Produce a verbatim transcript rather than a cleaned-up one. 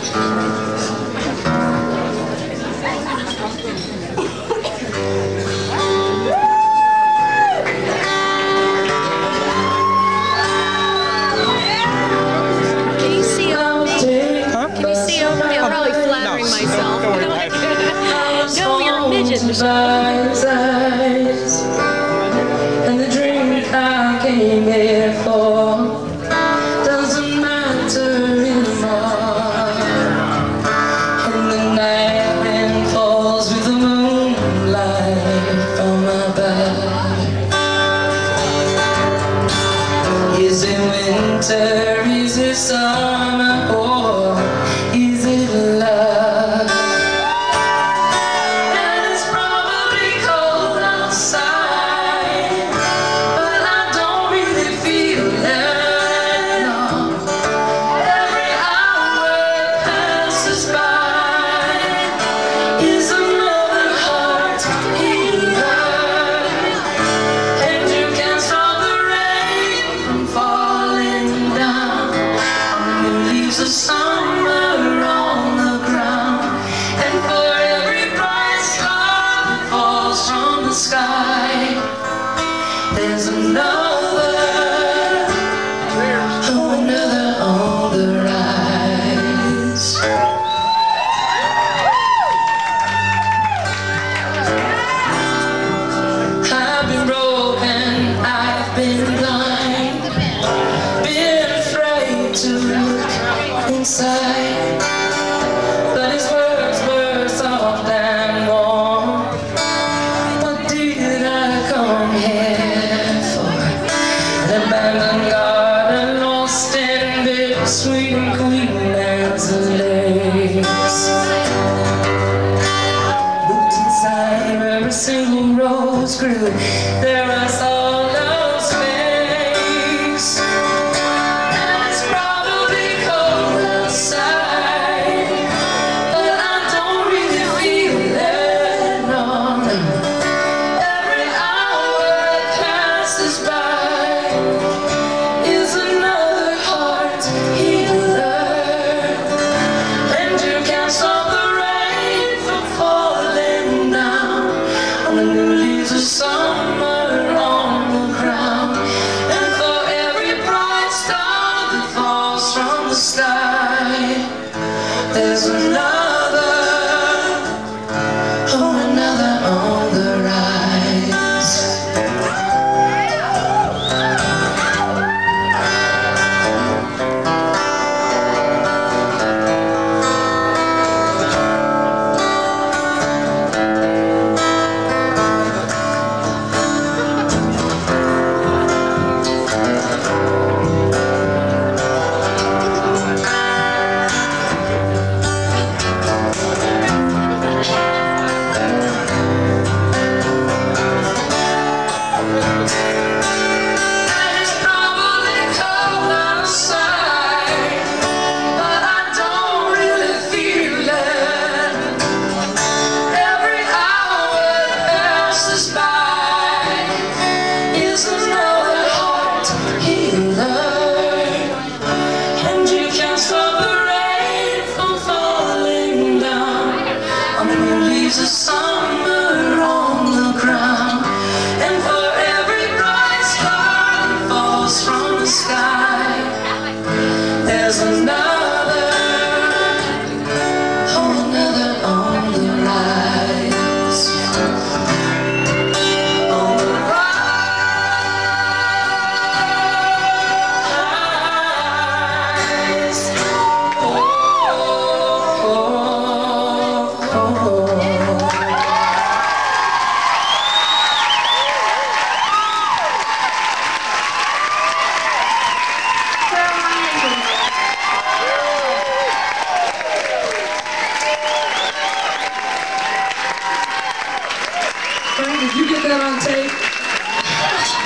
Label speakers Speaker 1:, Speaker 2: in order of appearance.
Speaker 1: Eyes, eyes, and the dream I came here for doesn't matter anymore. And the night wind falls with the moonlight on my back. Is it winter? Is it summer? Or is it love? The summer on the ground, and for every bright star that falls from the sky, there's another, oh, another on the rise. I've been broken, I've been blind, been afraid to look inside, but his words were soft and warm. What did I come here for? An abandoned garden, lost in bittersweet Queen's lace. Looked inside where a single rose grew. There I saw love's face. Summer on the ground, and for every bright star that falls from the sky, there's another.